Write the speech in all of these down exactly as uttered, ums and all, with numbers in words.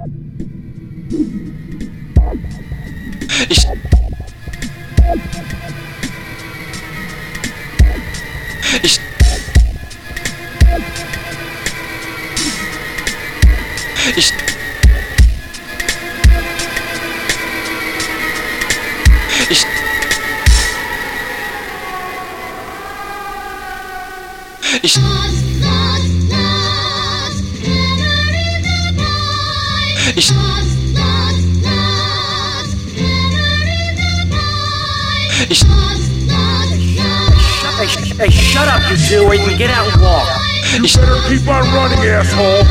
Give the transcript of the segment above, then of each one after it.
Ich Ich Ich Ich Ich Ich Ich Hey, hey, shut up, you two, or you can get out and walk. You better keep on running, asshole.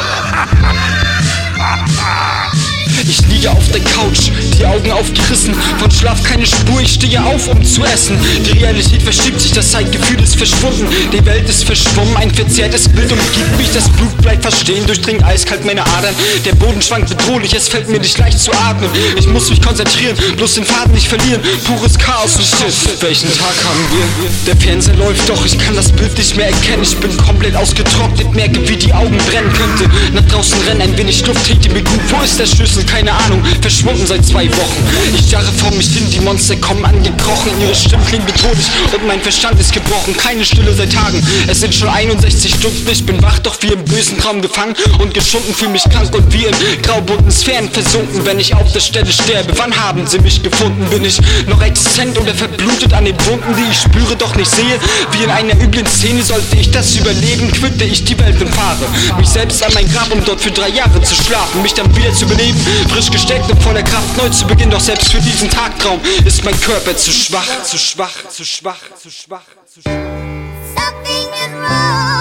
Ich liege auf der Couch, die Augen aufgerissen, von Schlaf keine Spur, ich stehe auf, um zu essen. Die Realität verschiebt sich, das Zeitgefühl ist verschwunden, die Welt ist verschwommen, ein verzerrtes Bild umgibt mich, das Blut bleibt verstehen, durchdringt eiskalt meine Adern. Der Boden schwankt bedrohlich, es fällt mir nicht leicht zu atmen. Ich muss mich konzentrieren, bloß den Faden nicht verlieren, pures Chaos und still. Welchen Tag haben wir? Der Fernseher läuft, doch ich kann das Bild nicht mehr erkennen. Ich bin komplett ausgetrocknet, merke wie die Augen brennen könnte. Nach draußen rennen, ein wenig Luft hinter mir gut. Wo ist der Schlüssel? Keine Ahnung, verschwunden seit zwei Wochen. Ich starre vor mich hin, die Monster kommen angekrochen. Ihre Stimmen klingen bedrohlich und mein Verstand ist gebrochen. Keine Stille seit Tagen, es sind schon einundsechzig Stunden. Ich bin wach, doch wie im bösen Traum gefangen und geschunden. Fühl mich krank und wie in graubunten Sphären versunken. Wenn ich auf der Stelle sterbe, wann haben sie mich gefunden? Bin ich noch existent oder verblutet an den Wunden, die ich spüre, doch nicht sehe? Wie in einer üblen Szene sollte ich das überleben, quitte ich die Welt und fahre mich selbst an mein Grab, um dort für drei Jahre zu schlafen, mich dann wieder zu beleben. Frisch gesteckt und voller Kraft neu zu beginnen, doch selbst für diesen Tagtraum ist mein Körper zu schwach, zu schwach, zu schwach, zu schwach, zu schwach. Something is wrong.